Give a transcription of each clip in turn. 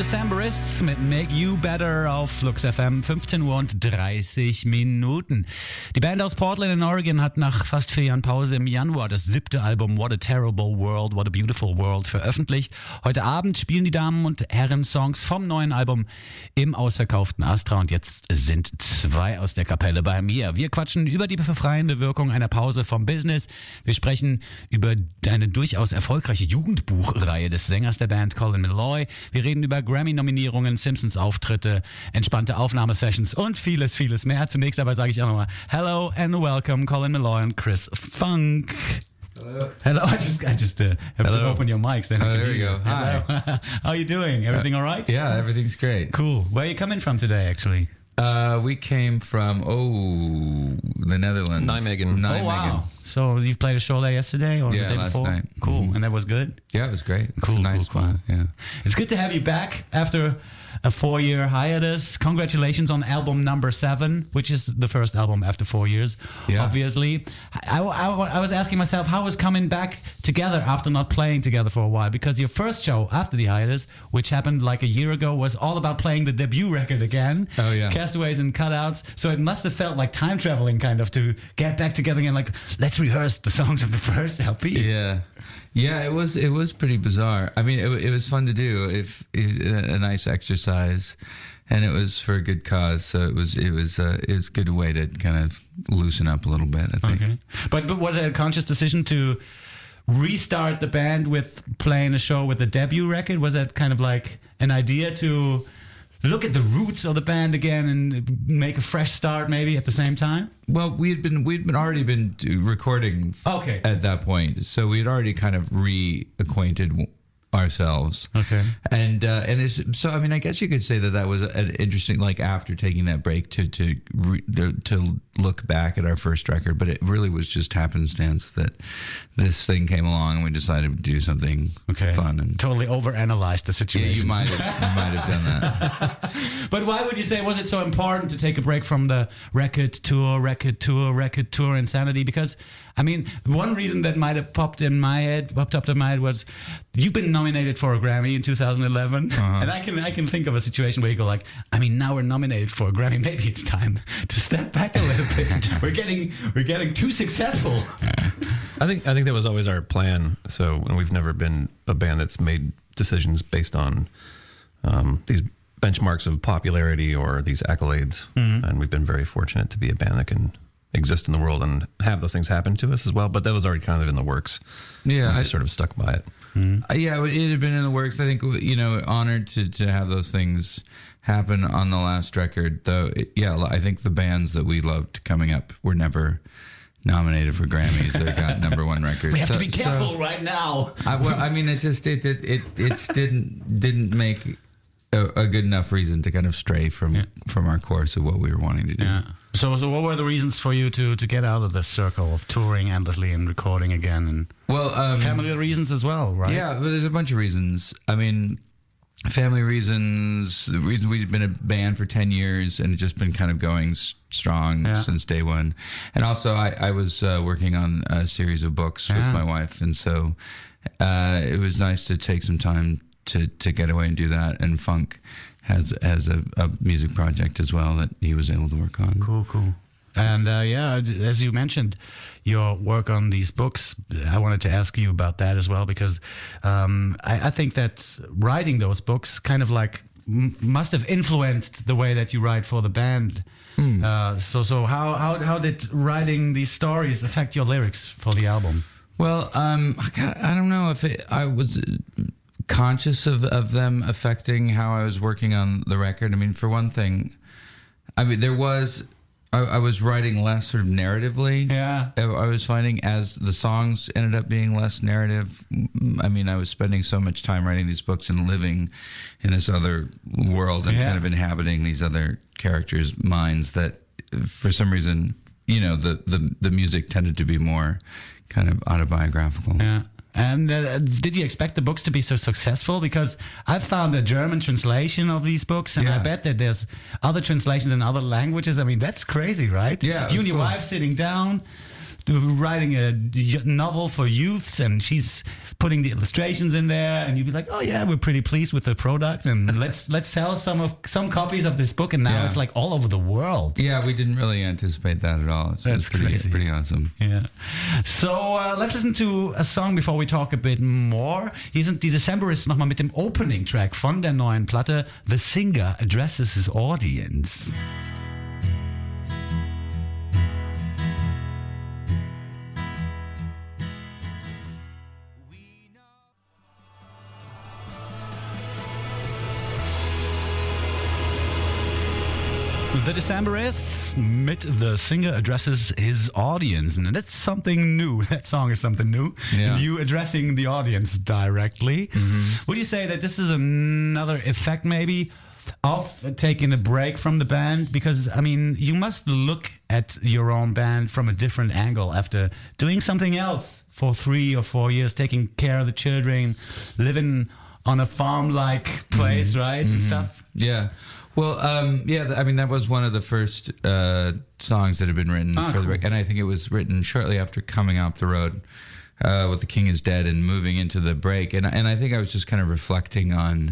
Decemberist mit Make You Better auf Flux FM, 15 Uhr und 30 Minuten. Die Band aus Portland in Oregon hat nach fast 4 Jahren Pause im Januar das 7. Album What a Terrible World, What a Beautiful World veröffentlicht. Heute Abend spielen die Damen und Herren Songs vom neuen Album im ausverkauften Astra und jetzt sind 2 aus der Kapelle bei mir. Wir quatschen über die befreiende Wirkung einer Pause vom Business. Wir sprechen über eine durchaus erfolgreiche Jugendbuchreihe des Sängers der Band Colin Meloy. Wir reden über Grammy-Nominierungen, Simpsons-Auftritte, entspannte Aufnahmesessions und vieles, vieles mehr. Zunächst aber sage ich auch nochmal Hello and welcome Colin Meloy und Chris Funk. Hello. I just have to open your mics. Then there you go. Hi. How are you doing? Everything all right? Yeah, everything's great. Cool. Where are you coming from today, actually? We came from, the Netherlands. Nijmegen. Oh, wow. So you've played a show there yesterday or the day last before? night. Cool. Mm-hmm. And that was good? Yeah, it was great. It Cool, was a nice cool. one. Yeah. It's good to have you back after a 4-year hiatus. Congratulations on album number 7, which is the first album after 4 years, obviously. I was asking myself, how was coming back together after not playing together for a while? Because your first show after the hiatus, which happened like a year ago, was all about playing the debut record again. Oh, yeah. Castaways and Cutouts. So it must have felt like time traveling kind of to get back together again, like, let's rehearse the songs of the first LP. Yeah, it was pretty bizarre. I mean, it was fun to do. A nice exercise, and it was for a good cause. So it was a good way to kind of loosen up a little bit, I think. Okay. But was it a conscious decision to restart the band with playing a show with the debut record? Was that kind of like an idea to look at the roots of the band again and make a fresh start maybe at the same time? Well, we'd already been recording at that point, so we'd already kind of reacquainted ourselves. Okay. And it's, so I mean, I guess you could say that was an interesting, like, after taking that break to look back at our first record, but it really was just happenstance that this thing came along and we decided to do something fun and totally overanalyzed the situation. Yeah, you might have done that. But why would you say was it so important to take a break from the record tour insanity? Because I mean, one reason that might have popped up in my head was you've been nominated for a Grammy in 2011, and I can think of a situation where you go like, I mean, now we're nominated for a Grammy, maybe it's time to step back a little bit. We're getting too successful. I think that was always our plan. So, and we've never been a band that's made decisions based on these benchmarks of popularity or these accolades, and we've been very fortunate to be a band that can exist in the world and have those things happen to us as well. But that was already kind of in the works. Yeah, I sort of stuck by it. Yeah, it had been in the works. I think, honored to have those things happen on the last record. Though, I think the bands that we loved coming up were never nominated for Grammys or got number 1 records. We have to be careful right now. I mean, it just it didn't make a good enough reason to kind of stray from our course of what we were wanting to do. Yeah. So what were the reasons for you to get out of the circle of touring endlessly and recording again? And family reasons as well, right? Yeah, but there's a bunch of reasons. I mean, family reasons, the reason we've been a band for 10 years and just been kind of going strong since day one. And also I was working on a series of books with my wife. And so it was nice to take some time to get away and do that. And Funk has a music project as well that he was able to work on. Cool. And as you mentioned, your work on these books, I wanted to ask you about that as well, because I think that writing those books kind of like must have influenced the way that you write for the band. So how did writing these stories affect your lyrics for the album? Well, I don't know if I was conscious of them affecting how I was working on the record. I mean, for one thing, I was writing less sort of narratively. Yeah. I was finding as the songs ended up being less narrative. I mean, I was spending so much time writing these books and living in this other world and kind of inhabiting these other characters' minds that for some reason, the music tended to be more kind of autobiographical. Yeah. And did you expect the books to be so successful? Because I've found a German translation of these books, and I bet that there's other translations in other languages. I mean, that's crazy, right? Yeah. You and your wife sitting down, writing a novel for youths, and she's putting the illustrations in there, and you'd be like, oh yeah, we're pretty pleased with the product, and let's sell some copies of this book, and now it's like all over the world. Yeah, we didn't really anticipate that at all. That's crazy. Pretty awesome. Yeah. So let's listen to a song before we talk a bit more. Hier sind die Decemberists nochmal mit dem Opening Track von der neuen Platte The Singer Addresses His Audience. The Decemberists mit The Singer Addresses His Audience. And that's something new. That song is something new. Yeah. And you addressing the audience directly. Mm-hmm. Would you say that this is another effect maybe of taking a break from the band? Because, I mean, you must look at your own band from a different angle after doing something else for 3 or 4 years, taking care of the children, living on a farm-like place, right? And stuff. Yeah. Well, I mean, that was one of the first songs that had been written for the record. And I think it was written shortly after coming off the road with The King Is Dead and moving into the break. And I think I was just kind of reflecting on,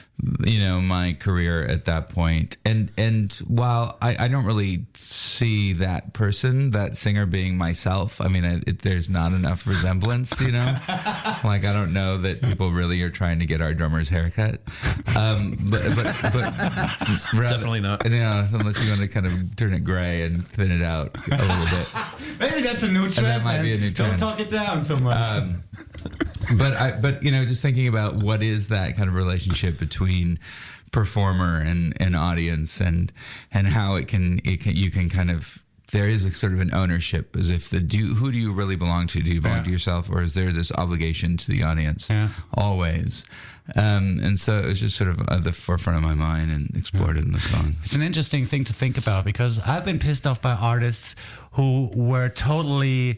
my career at that point. And while I don't really see that person, that singer, being myself, I mean, there's not enough resemblance, Like, I don't know that people really are trying to get our drummer's haircut. But Definitely not. Unless you want to kind of turn it gray and thin it out a little bit. Maybe that's a new trend. That might be a new trend. Don't talk it down so much. But just thinking about what is that kind of relationship between performer and audience, and how you can kind of, there is a sort of an ownership, as if who do you really belong to? Do you belong to yourself, or is there this obligation to the audience? Always. And so it was just sort of at the forefront of my mind and explored it in the song. It's an interesting thing to think about, because I've been pissed off by artists who were totally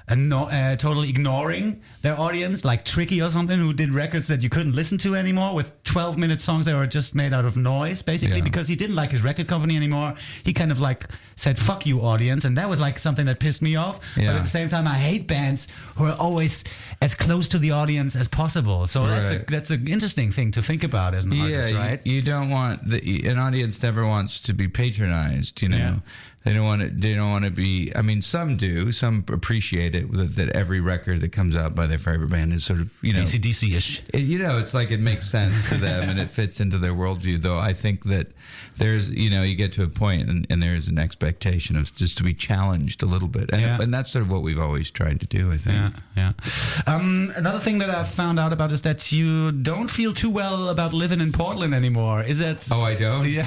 ignoring their audience, like Tricky or something, who did records that you couldn't listen to anymore with 12-minute songs that were just made out of noise, basically, because he didn't like his record company anymore. He kind of like said, fuck you, audience. And that was like something that pissed me off. But at the same time, I hate bands who are always as close to the audience as possible. So that's an interesting thing to think about as an artist, right? You don't want an audience never wants to be patronized, Yeah. They don't want to be. I mean, some do. Some appreciate it that every record that comes out by their favorite band is sort of AC/DC-ish. It's like it makes sense to them and it fits into their worldview. Though I think that there's you get to a point and there's an expectation of just to be challenged a little bit, and that's sort of what we've always tried to do, I think. Yeah. Another thing that I've found out about is that you don't feel too well about living in Portland anymore. Is that? Oh, I don't. Yeah.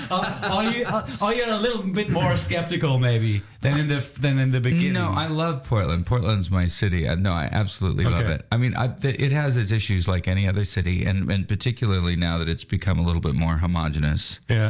No. Are you a little bit more skeptical maybe than in the beginning? No, I love Portland. Portland's my city. I absolutely love it. I mean, it has its issues like any other city, and particularly now that it's become a little bit more homogenous. Yeah.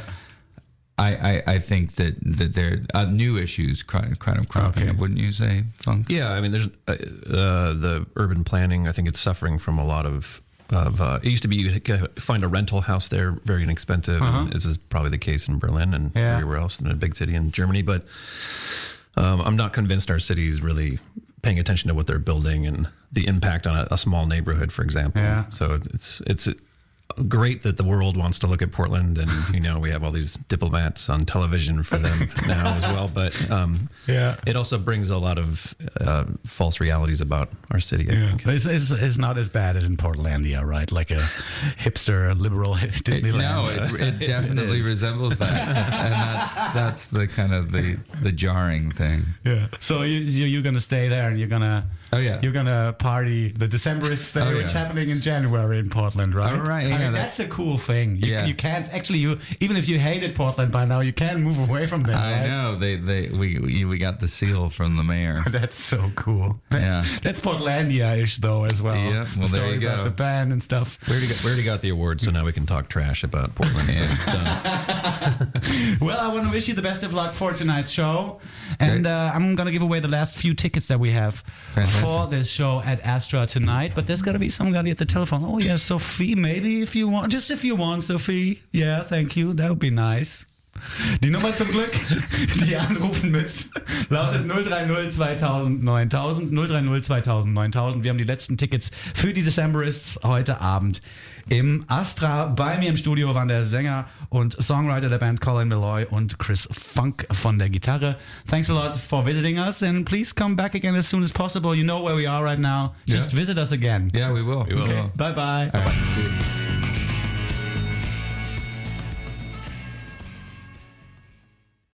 I think that there are new issues kind of cropping up, wouldn't you say, Funk? Yeah, I mean, there's the urban planning. I think it's suffering from a lot of. It used to be you could find a rental house there very inexpensive. And this is probably the case in Berlin and everywhere else in a big city in Germany. But I'm not convinced our city's really paying attention to what they're building and the impact on a small neighborhood, for example. Yeah. So it's great that the world wants to look at Portland, and we have all these diplomats on television for them now as well. But it also brings a lot of false realities about our city. I think it's not as bad as in Portlandia, right? Like a hipster liberal Disneyland. It definitely resembles that, and that's the kind of the jarring thing. Yeah. So you're gonna stay there, and you're gonna. Oh yeah, you're gonna party the Decemberists Day, which is happening in January in Portland, right? Oh, right. Yeah, I mean, that's a cool thing. You can't actually. Even if you hated Portland by now, you can't move away from them. I know. We got the seal from the mayor. That's so cool. That's Portlandia-ish though as well. Yeah. Well, the there you go. About the band and stuff. We already got the award, so now we can talk trash about Portland. So it's done. Well, I want to wish you the best of luck for tonight's show, and I'm gonna give away the last few tickets that we have. For this show at Astra tonight, but there's got to be somebody at the telephone. Oh yeah, Sophie, maybe if you want, Sophie. Yeah, thank you. That would be nice. Die Nummer zum Glück, die ihr anrufen müsst, lautet 030 2000 9000, 030 2000 9000. Wir haben die letzten Tickets für die Decemberists heute Abend im Astra. Bei mir im Studio waren der Sänger und Songwriter der Band Colin Meloy und Chris Funk von der Gitarre. Thanks a lot for visiting us and please come back again as soon as possible. You know where we are right now. Just visit us again. Yeah, we will. Okay, bye-bye. All right.